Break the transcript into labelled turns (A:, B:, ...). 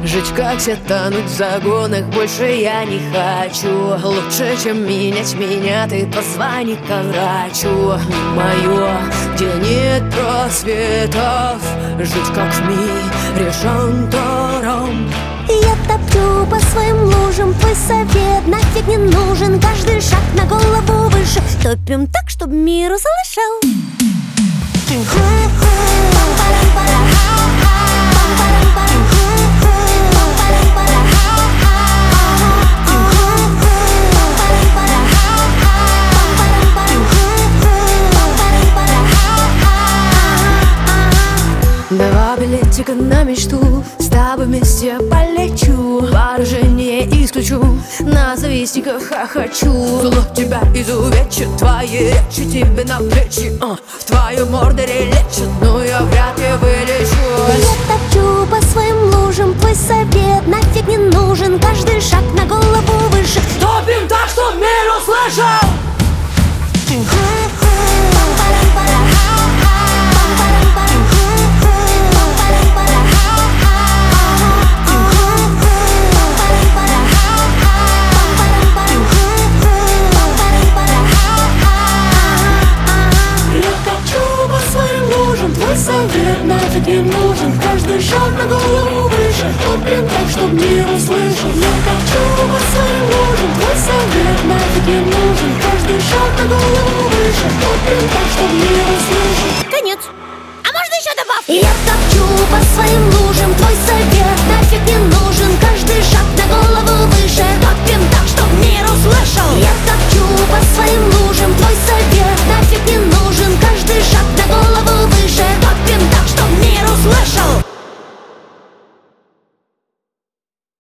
A: Жить как все, тонуть в загонах больше я не хочу. Лучше, чем менять меня, ты позвони ко врачу. Мое, где нет просветов, жить как в мире шантором.
B: Я топлю по своим лужам, твой совет нафиг не нужен. Каждый шаг на голову выше, топим так, чтоб мир услышал.
A: Два билетика на мечту, с тобой вместе полечу. Поражение исключу, на завистниках хохочу. Зло тебя изувечит, твои речи тебе на плечи, в твою мордоре лечат, но я вряд ли вылечу.
B: Я топчу по своим лужам, твой совет нафиг не нужен. Каждый шаг на голову выше,
A: топим так, что мир услышал.
B: твой совет нафиг не нужен. Каждый шаг на голову выше, топим